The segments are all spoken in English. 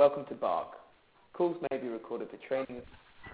Welcome to Bark. Calls may be recorded for training.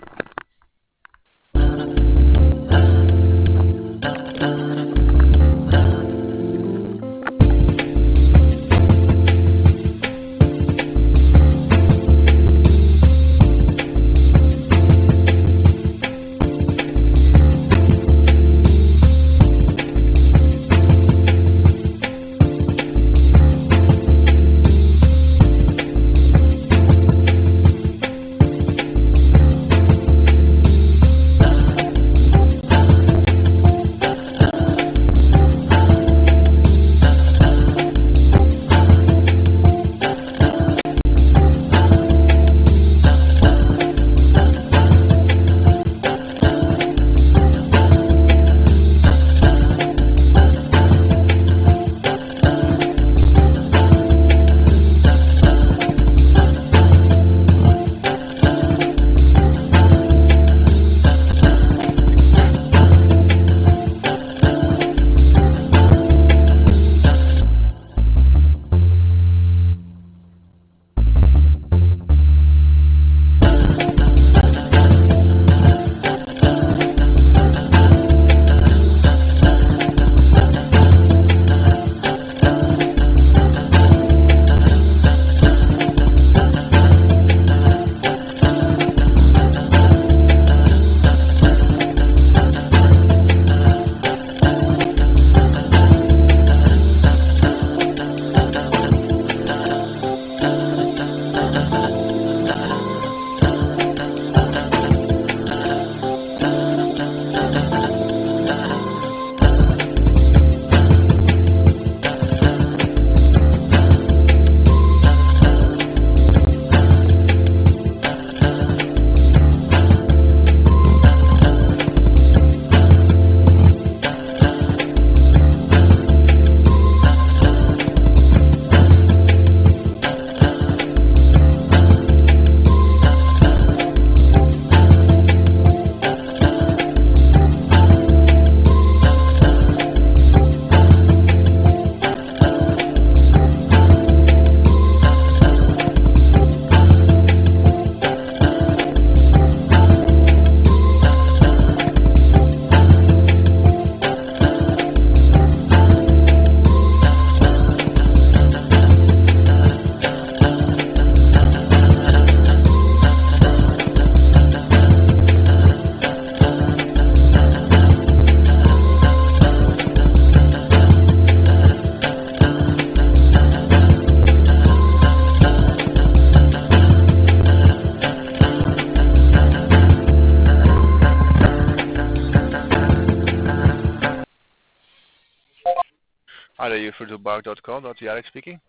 Hi there, you're through to Bark.com. That's Jarek speaking.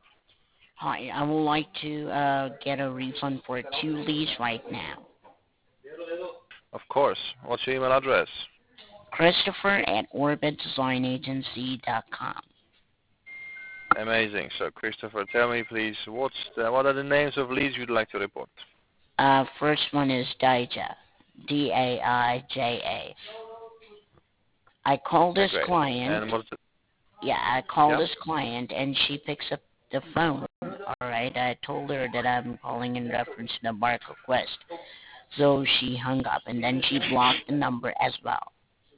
Hi, I would like to get a refund for 2 leads right now. Of course. What's your email address? Christopher@orbitdesignagency.com. Amazing. So, Christopher, tell me please, what are the names of leads you'd like to report? First one is Daija, D-A-I-J-A. I called this client. And what's the... Yeah, I called this client, and she picks up the phone. All right, I told her that I'm calling in reference to the Bark request. So she hung up, and then she blocked the number as well.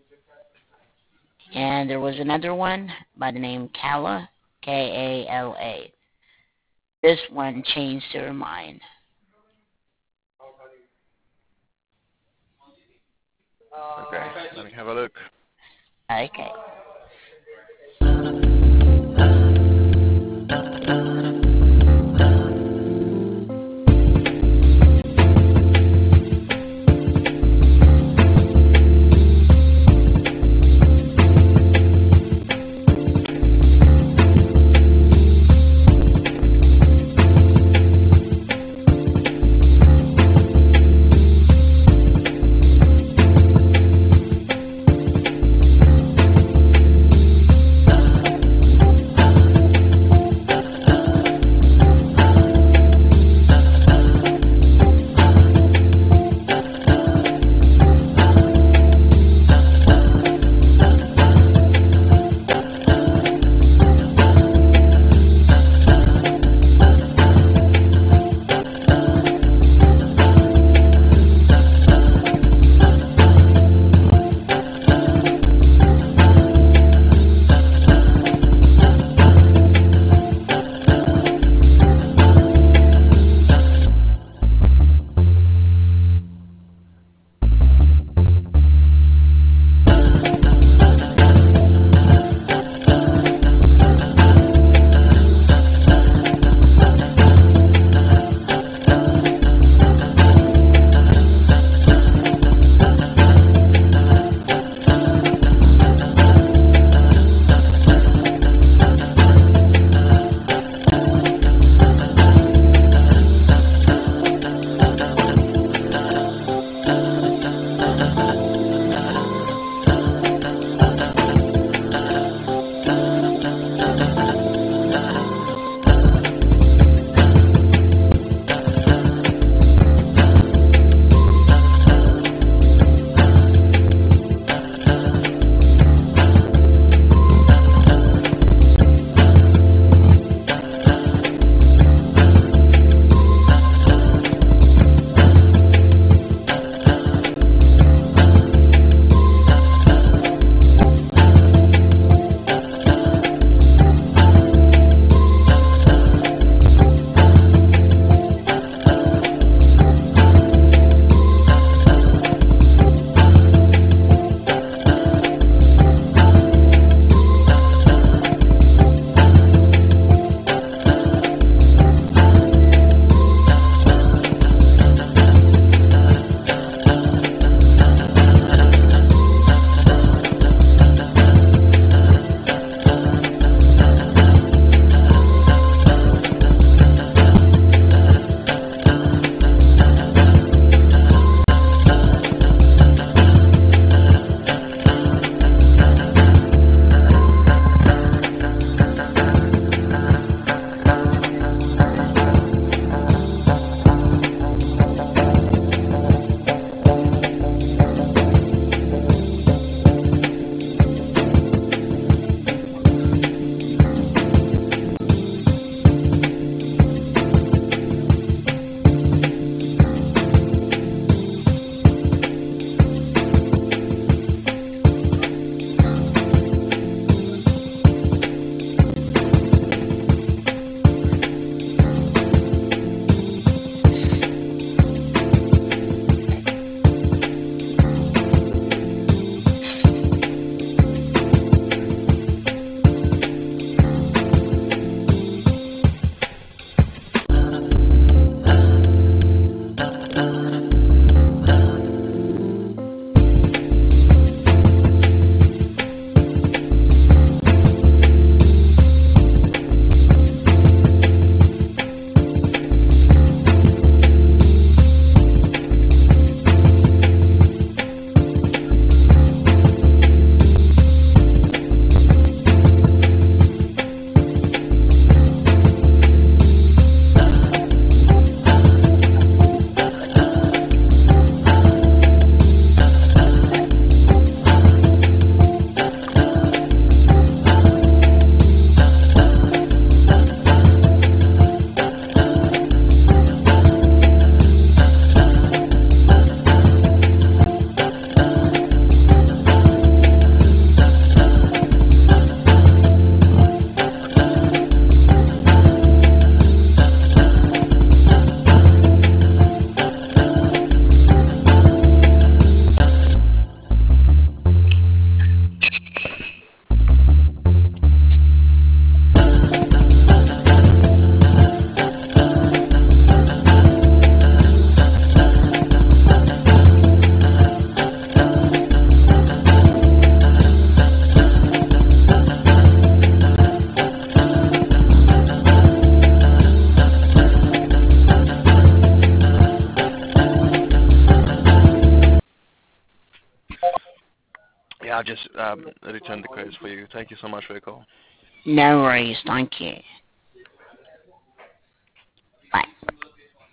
And there was another one by the name Kala, K-A-L-A. This one changed her mind. Okay, let me have a look. Okay. Yeah, I'll just return the credits for you. Thank you so much for your call. No worries. Thank you. Bye.